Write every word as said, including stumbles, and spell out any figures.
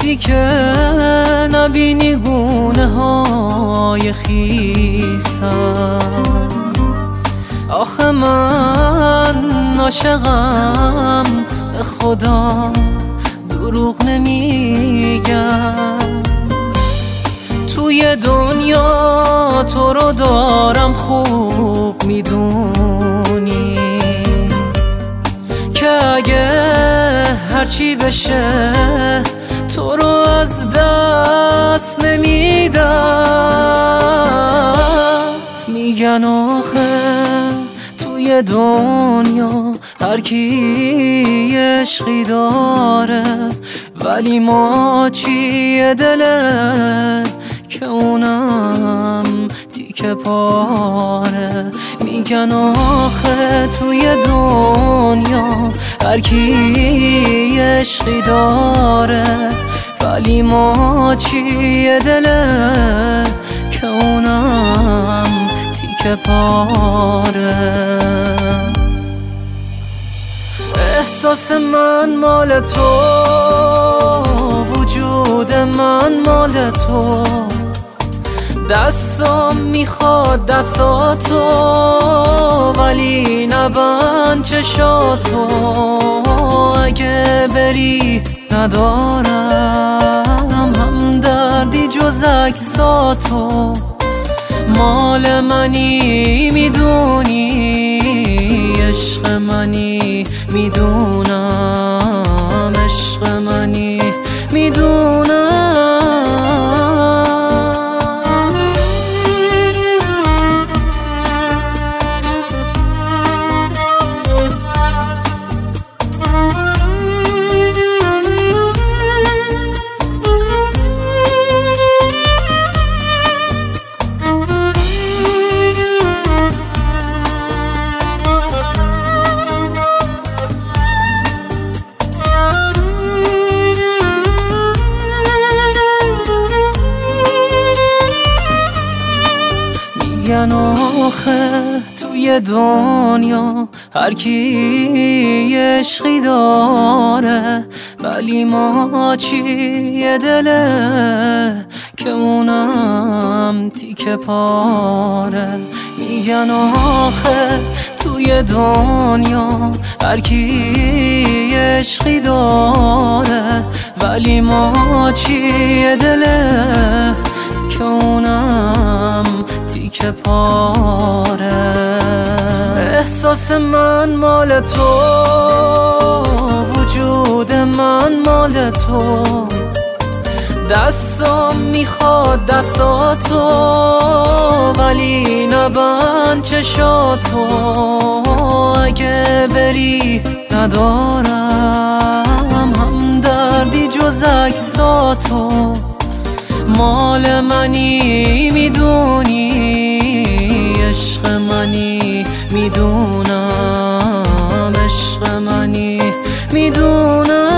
وقتی که نبینی گونه های خیسم. آخه من عاشقم، به خدا دروغ نمیگم. توی دنیا تو رو دارم خوب میدونی که اگه هرچی بشه تو رو از دست نمیدم. میگن آخه توی دنیا هر کی عشقی داره، ولی ما چیه دله که اونم تیکه پاره. میگن آخه توی دنیا هر کی عشقی داره، ولی ما چیه دله که اونم تیکه پاره. احساس من مال تو، وجود من مال تو، دستام میخواد دستاتو، ولی نبند چشاتو. اگه بری ندارم هم دردی جز عکساتو. مال منی میدونی، عشق منی میدونم، عشق منی میدونم. میگن آخه توی دنیا هر کی عشقی داره، ولی ما چیه دله که اونم تیکه پاره. میگن آخه توی دنیا هر کی عشقی داره، ولی ما چیه دله که اونم تیکه پاره. احساس من مال تو، وجود من مال تو، دستام میخواد دستاتو، ولی نبند چشاتو. اگه بری ندارم هم دردی جز عکساتو. مال منی میدونی، عشق منی میدونم، عشق منی میدونم.